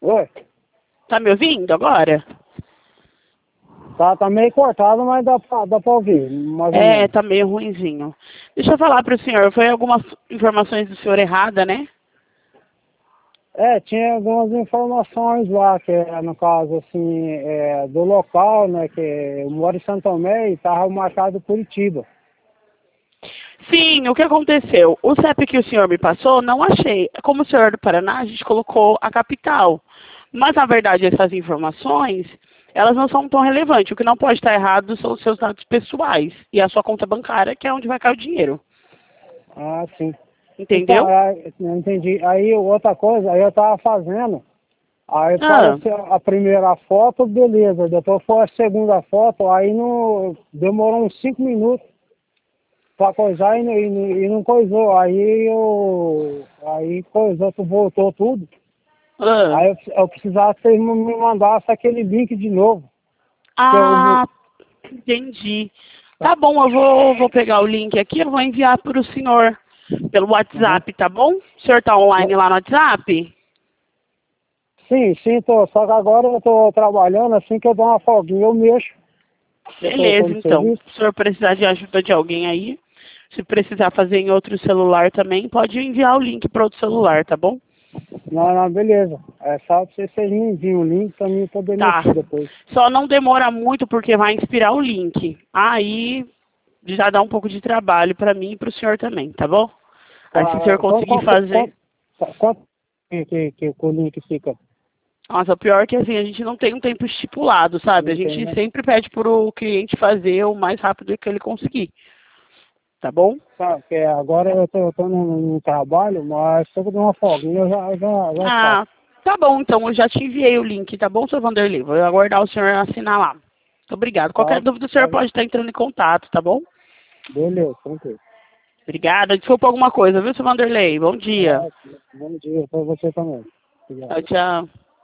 Oi? Tá me ouvindo agora? Tá meio cortado, mas dá pra ouvir, mais ou menos. Tá meio ruinzinho. Deixa eu falar pro senhor, foi algumas informações do senhor errada, né? Tinha algumas informações lá, que no caso, assim, do local, né, que eu moro em Santo Tomé e estava marcado Curitiba. Sim, o que aconteceu? O CEP que o senhor me passou, não achei. Como o senhor é do Paraná, a gente colocou a capital. Mas, na verdade, essas informações, elas não são tão relevantes. O que não pode estar errado são os seus dados pessoais e a sua conta bancária, que é onde vai cair o dinheiro. Ah, sim. Então, Entendeu? eu entendi. Aí, outra coisa, aí eu tava fazendo, aí Ah, apareceu a primeira foto, beleza. Depois foi a segunda foto, aí não, demorou uns 5 minutos pra coisar e não coisou. Aí coisou, voltou tudo. ah. Aí eu precisava que vocês me mandassem aquele link de novo. Que eu, Ah, entendi. Tá bom, eu vou pegar o link aqui, eu vou enviar para o senhor pelo Uhum. WhatsApp, tá bom? O senhor tá online lá no WhatsApp? Sim, tô. Só que agora eu tô trabalhando, assim que eu dou uma folguinha, eu mexo. Eu tô Beleza, no então. serviço. Se o senhor precisar de ajuda de alguém aí, se precisar fazer em outro celular também, pode enviar o link para outro celular, tá bom? Não, beleza. É só pra vocês me enviam o link pra mim poder Tá. mexer depois. Só não demora muito porque vai inspirar o link. Aí já dá um pouco de trabalho para mim e para o senhor também, tá bom? Aí se o senhor Tá, conseguir fazer. quanto que o link fica? Nossa, o pior é que assim, a gente não tem um tempo estipulado, sabe? A Não tem, gente né? sempre pede pro cliente fazer o mais rápido que ele conseguir. Tá bom? Tá, porque agora eu tô no trabalho, mas se eu der uma folguinha, eu já faço. Ah, tá bom, então eu já te enviei o link, tá bom, seu Vanderlei? Vou aguardar o senhor assinar lá. Muito obrigado. Qualquer Tá, dúvida o senhor tá, pode estar entrando em contato, tá bom? beleza, tranquilo. Obrigada. Desculpa alguma coisa, viu, seu Vanderlei? Bom dia. Tá, bom dia pra você também. Obrigado. Tchau, tchau.